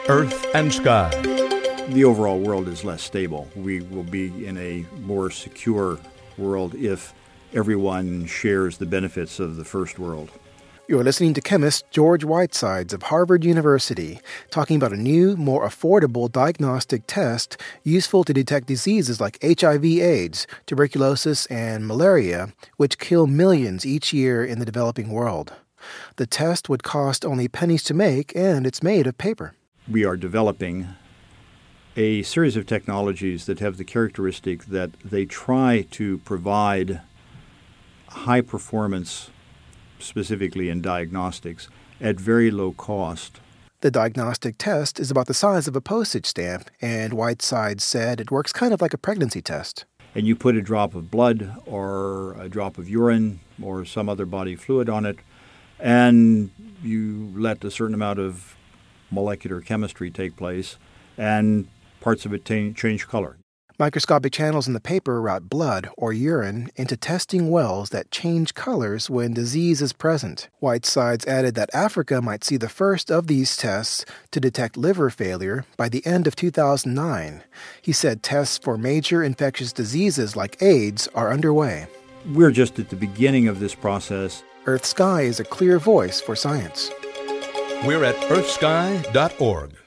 Earth and Sky. The overall world is less stable. We will be in a more secure world if everyone shares the benefits of the first world. You're listening to chemist George Whitesides of Harvard University talking about a new, more affordable diagnostic test useful to detect diseases like HIV/AIDS, tuberculosis, and malaria, which kill millions each year in the developing world. The test would cost only pennies to make, and it's made of paper. We are developing a series of technologies that have the characteristic that they try to provide high performance, specifically in diagnostics, at very low cost. The diagnostic test is about the size of a postage stamp, and Whitesides said it works kind of like a pregnancy test. And you put a drop of blood or a drop of urine or some other body fluid on it, and you let a certain amount of molecular chemistry take place, and parts of it change color. Microscopic channels in the paper route blood or urine into testing wells that change colors when disease is present. Whitesides added that Africa might see the first of these tests to detect liver failure by the end of 2009. He said tests for major infectious diseases like AIDS are underway. We're just at the beginning of this process. Earth Sky is a clear voice for science. We're at earthsky.org.